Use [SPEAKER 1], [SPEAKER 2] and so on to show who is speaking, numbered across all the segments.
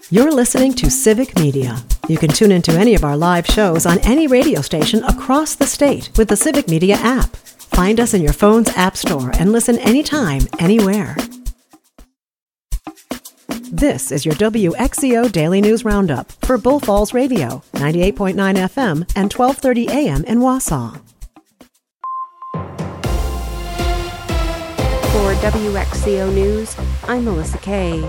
[SPEAKER 1] You're listening to Civic Media. You can tune into any of our live shows on any radio station across the state with the Civic Media app. Find us in your phone's app store and listen anytime, anywhere. This is your WXCO Daily News Roundup for Bull Falls Radio, 98.9 FM and 1230 AM in Wausau.
[SPEAKER 2] For WXCO News, I'm Melissa Kay.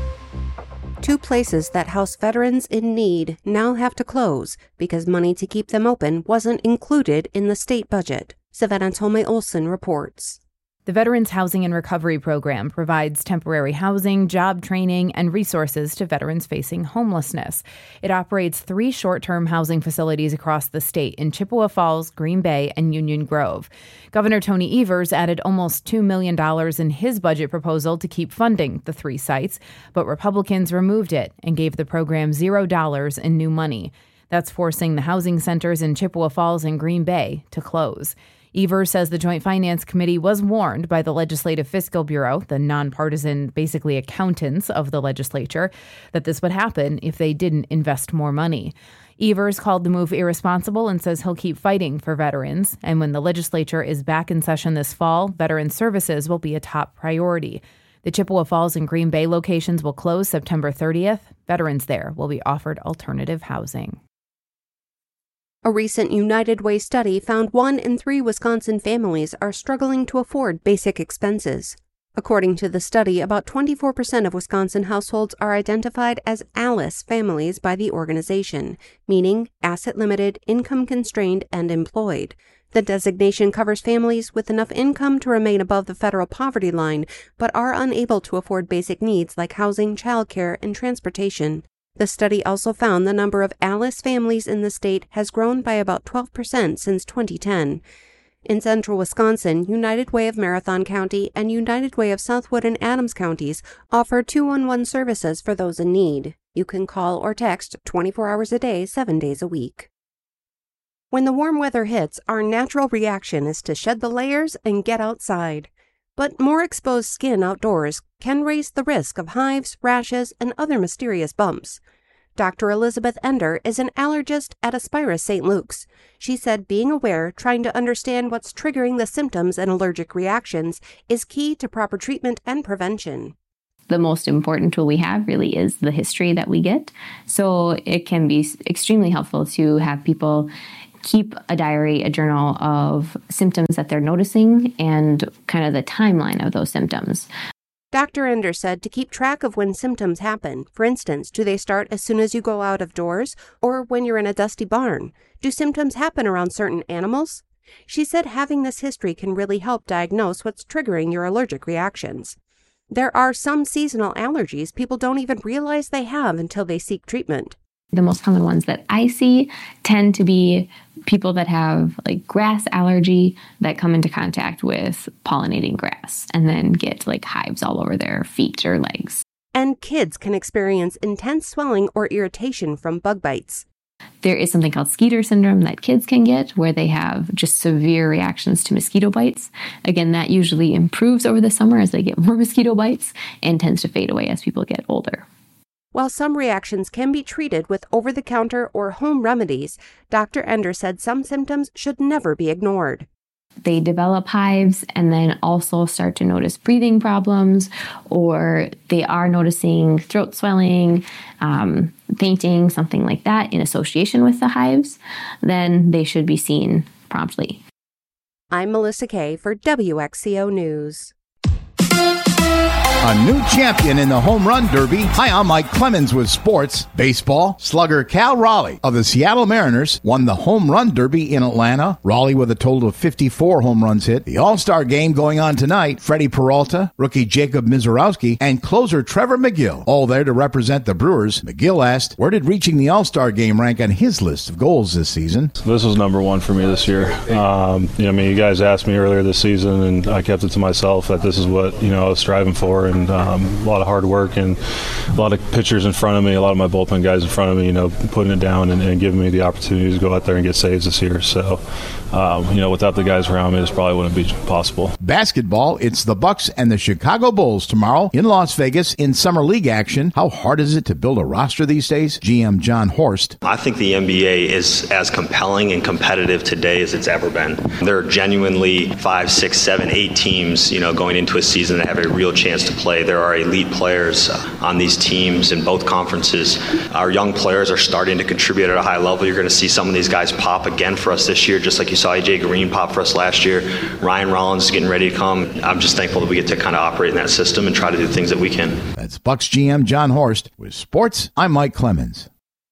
[SPEAKER 2] 2 places that house veterans in need now have to close because money to keep them open wasn't included in the state budget. Savannah Tomei-Olson reports.
[SPEAKER 3] The Veterans Housing and Recovery Program provides temporary housing, job training, and resources to veterans facing homelessness. It operates 3 short-term housing facilities across the state in Chippewa Falls, Green Bay, and Union Grove. Governor Tony Evers added almost $2 million in his budget proposal to keep funding the 3 sites, but Republicans removed it and gave the program $0 in new money. That's forcing the housing centers in Chippewa Falls and Green Bay to close. Evers says the Joint Finance Committee was warned by the Legislative Fiscal Bureau, the nonpartisan, basically accountants of the legislature, that this would happen if they didn't invest more money. Evers called the move irresponsible and says he'll keep fighting for veterans. And when the legislature is back in session this fall, veteran services will be a top priority. The Chippewa Falls and Green Bay locations will close September 30th. Veterans there will be offered alternative housing.
[SPEAKER 2] A recent United Way study found 1 in 3 Wisconsin families are struggling to afford basic expenses. According to the study, about 24% of Wisconsin households are identified as ALICE families by the organization, meaning asset-limited, income-constrained, and employed. The designation covers families with enough income to remain above the federal poverty line, but are unable to afford basic needs like housing, childcare, and transportation. The study also found the number of ALICE families in the state has grown by about 12% since 2010. In central Wisconsin, United Way of Marathon County and United Way of Southwood and Adams counties offer 211 services for those in need. You can call or text 24 hours a day, 7 days a week. When the warm weather hits, our natural reaction is to shed the layers and get outside. But more exposed skin outdoors can raise the risk of hives, rashes, and other mysterious bumps. Dr. Elizabeth Ender is an allergist at Aspira St. Luke's. She said being aware, trying to understand what's triggering the symptoms and allergic reactions is key to proper treatment and prevention.
[SPEAKER 4] The most important tool we have really is the history that we get. So it can be extremely helpful to have people keep a diary, a journal of symptoms that they're noticing and kind of the timeline of those symptoms.
[SPEAKER 2] Dr. Ender said to keep track of when symptoms happen. For instance, do they start as soon as you go out of doors or when you're in a dusty barn? Do symptoms happen around certain animals? She said having this history can really help diagnose what's triggering your allergic reactions. There are some seasonal allergies people don't even realize they have until they seek treatment.
[SPEAKER 4] The most common ones that I see tend to be people that have like grass allergy that come into contact with pollinating grass and then get like hives all over their feet or legs.
[SPEAKER 2] And kids can experience intense swelling or irritation from bug bites.
[SPEAKER 4] There is something called Skeeter syndrome that kids can get where they have just severe reactions to mosquito bites. Again, that usually improves over the summer as they get more mosquito bites and tends to fade away as people get older.
[SPEAKER 2] While some reactions can be treated with over-the-counter or home remedies, Dr. Ender said some symptoms should never be ignored.
[SPEAKER 4] They develop hives and then also start to notice breathing problems, or they are noticing throat swelling, fainting, something like that in association with the hives, then they should be seen promptly.
[SPEAKER 2] I'm Melissa Kay for WXCO News.
[SPEAKER 5] A new champion in the Home Run Derby. Hi, I'm Mike Clemens with sports. Baseball, slugger Cal Raleigh of the Seattle Mariners won the Home Run Derby in Atlanta. Raleigh with a total of 54 home runs hit. The All-Star game going on tonight. Freddie Peralta, rookie Jacob Mizorowski, and closer Trevor McGill, all there to represent the Brewers. McGill asked, where did reaching the All-Star game rank on his list of goals this season?
[SPEAKER 6] This was number one for me this year. You guys asked me earlier this season, and I kept it to myself that this is what, I was striving for. far, and a lot of hard work and a lot of pitchers in front of me, a lot of my bullpen guys in front of me, putting it down and giving me the opportunity to go out there and get saves this year. So, without the guys around me, this probably wouldn't be possible.
[SPEAKER 5] Basketball, it's the Bucks and the Chicago Bulls tomorrow in Las Vegas in Summer League action. How hard is it to build a roster these days? GM John Horst.
[SPEAKER 7] I think the NBA is as compelling and competitive today as it's ever been. There are genuinely 5, 6, 7, 8 teams, going into a season that have a real chance to play. There are elite players on these teams in both conferences. Our young players are starting to contribute at a high level. You're going to see some of these guys pop again for us this year, just like you saw AJ Green pop for us last year. Ryan Rollins is getting ready to come. I'm just thankful that we get to kind of operate in that system and try to do things that we can.
[SPEAKER 5] That's Bucks GM John Horst. With sports, I'm Mike Clemens.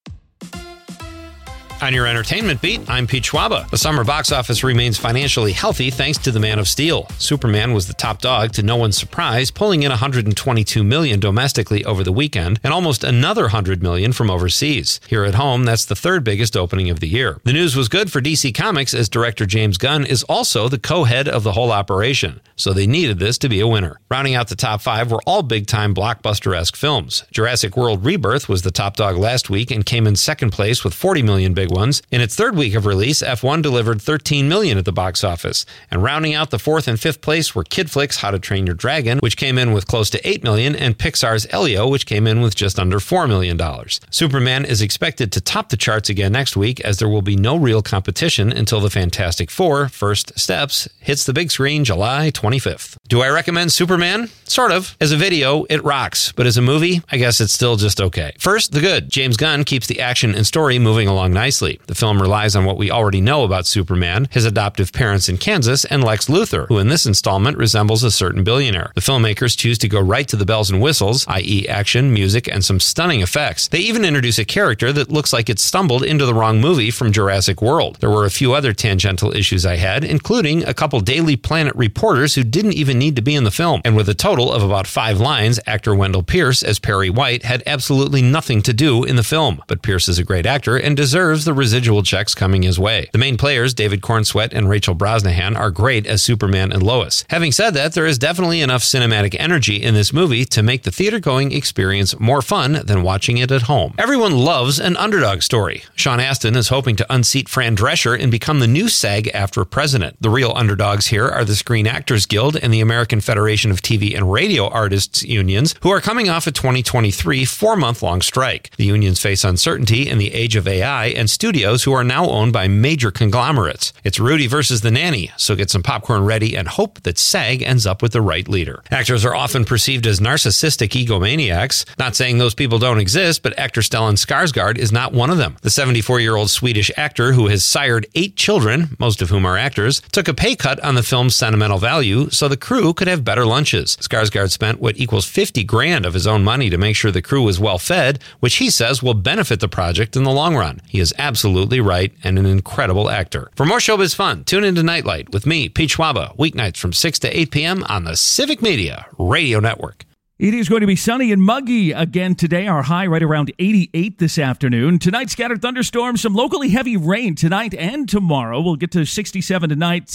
[SPEAKER 8] On your entertainment beat, I'm Pete Schwaba. The summer box office remains financially healthy thanks to The Man of Steel. Superman was the top dog to no one's surprise, pulling in $122 million domestically over the weekend and almost another $100 million from overseas. Here at home, that's the third biggest opening of the year. The news was good for DC Comics as director James Gunn is also the co-head of the whole operation, so they needed this to be a winner. Rounding out the top 5 were all big-time blockbuster-esque films. Jurassic World Rebirth was the top dog last week and came in second place with $40 million big ones. In its third week of release, F1 delivered $13 million at the box office. And rounding out the fourth and fifth place were Kid Flick's How to Train Your Dragon, which came in with close to $8 million, and Pixar's Elio, which came in with just under $4 million. Superman is expected to top the charts again next week, as there will be no real competition until The Fantastic Four: First Steps hits the big screen July 25th. Do I recommend Superman? Sort of. As a video, it rocks, but as a movie, I guess it's still just okay. First, the good. James Gunn keeps the action and story moving along nicely. The film relies on what we already know about Superman, his adoptive parents in Kansas, and Lex Luthor, who in this installment resembles a certain billionaire. The filmmakers choose to go right to the bells and whistles, i.e. action, music, and some stunning effects. They even introduce a character that looks like it stumbled into the wrong movie from Jurassic World. There were a few other tangential issues I had, including a couple Daily Planet reporters who didn't even need to be in the film. And with a total of about 5 lines, actor Wendell Pierce as Perry White had absolutely nothing to do in the film. But Pierce is a great actor and deserves the residual checks coming his way. The main players, David Cornsweet and Rachel Brosnahan, are great as Superman and Lois. Having said that, there is definitely enough cinematic energy in this movie to make the theater-going experience more fun than watching it at home. Everyone loves an underdog story. Sean Astin is hoping to unseat Fran Drescher and become the new SAG-AFTRA president. The real underdogs here are the Screen Actors Guild and the American Federation of TV and Radio Artists unions, who are coming off a 2023 4-month-long strike. The unions face uncertainty in the age of AI and studios who are now owned by major conglomerates. It's Rudy versus the nanny, so get some popcorn ready and hope that SAG ends up with the right leader. Actors are often perceived as narcissistic egomaniacs. Not saying those people don't exist, but actor Stellan Skarsgård is not one of them. The 74-year-old Swedish actor who has sired 8 children, most of whom are actors, took a pay cut on the film's sentimental value so the crew could have better lunches. Skarsgård spent what equals $50,000 of his own money to make sure the crew was well fed, which he says will benefit the project in the long run. He is absolutely right and an incredible actor. For more showbiz fun, tune into Nightlight with me, Pete Schwaba, weeknights from 6 to 8 p.m. on the Civic Media Radio Network.
[SPEAKER 9] It is going to be sunny and muggy again today. Our high right around 88 this afternoon. Tonight, scattered thunderstorms, some locally heavy rain tonight and tomorrow. We'll get to 67 tonight,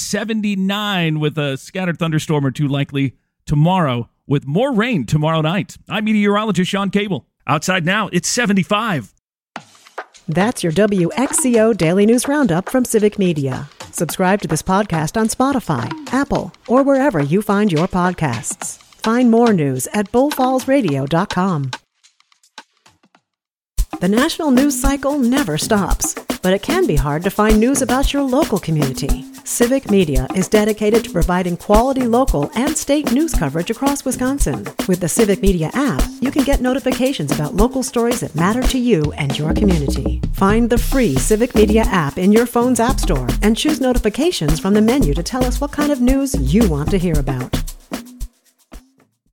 [SPEAKER 9] 79 with a scattered thunderstorm or two likely tomorrow, with more rain tomorrow night. I'm meteorologist Sean Cable. Outside now, it's 75.
[SPEAKER 1] That's your WXCO Daily News Roundup from Civic Media. Subscribe to this podcast on Spotify, Apple, or wherever you find your podcasts. Find more news at bullfallsradio.com. The national news cycle never stops, but it can be hard to find news about your local community. Civic Media is dedicated to providing quality local and state news coverage across Wisconsin. With the Civic Media app, you can get notifications about local stories that matter to you and your community. Find the free Civic Media app in your phone's app store and choose notifications from the menu to tell us what kind of news you want to hear about.